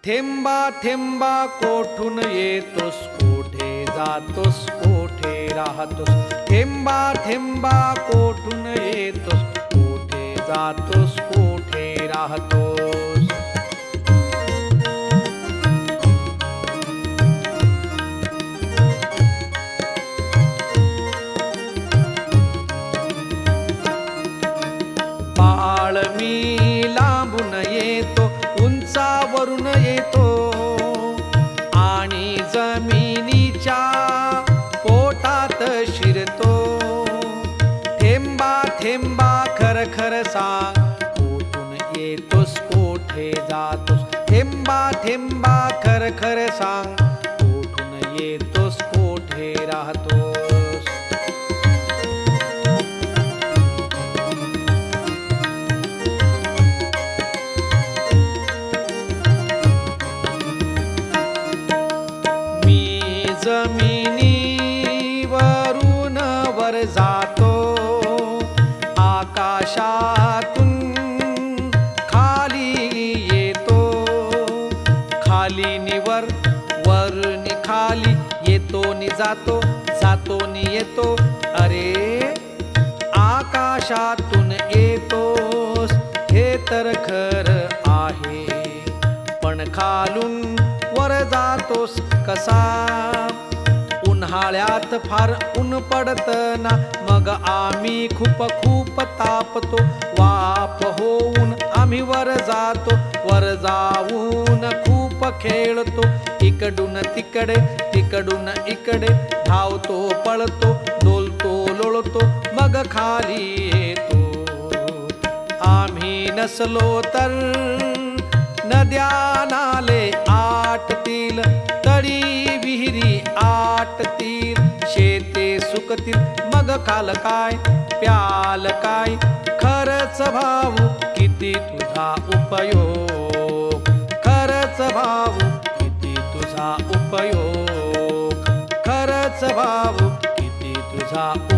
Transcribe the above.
थेंबा थेंबा कोठून येतोस, कोठे जातोस, कोठे राहतोस. थेंबा थेंबा कोठून येतोस, कोठे जातोस, कोठे राहतोस. बाळ मी लांबून येतो, उंचावरून येतो आणि जमिनीच्या पोटात शिरतो. थेंबा थेंबा खर खर सांग, कोठून येतोस, कोठे जातोस. थेंबा थेंबा खर खर सांग, कोठून येतोस, कोठे राहतोस. जमिनीवरून वर जातो, आकाशातून खाली येतो. खाली नि वर, वर नि खाली, येतो नि जातो, जातो नि येतो. अरे आकाशातून येतोस हे तर खर आहे, पण खालून वर जातोस कसा. उन्हाळ्यात फार ऊन पडत ना, मग आम्ही खूप खूप तापतो. वाफ होऊन आम्ही वर जातो, वर जाऊन खूप खेळतो. इकडून तिकडे, तिकडून इकडे, धावतो पळतो, डोलतो लोळतो, मग खाली येतो. आम्ही नसलो तर नद्या नाले आटतील, तळी विहिरी आटतील, शेते सुकतील, मग खाल काय, प्याल काय. खरच भाऊ किती तुझा उपयोग, खरच भाऊ किती तुझा उपयोग, खरच भाऊ किती तुझा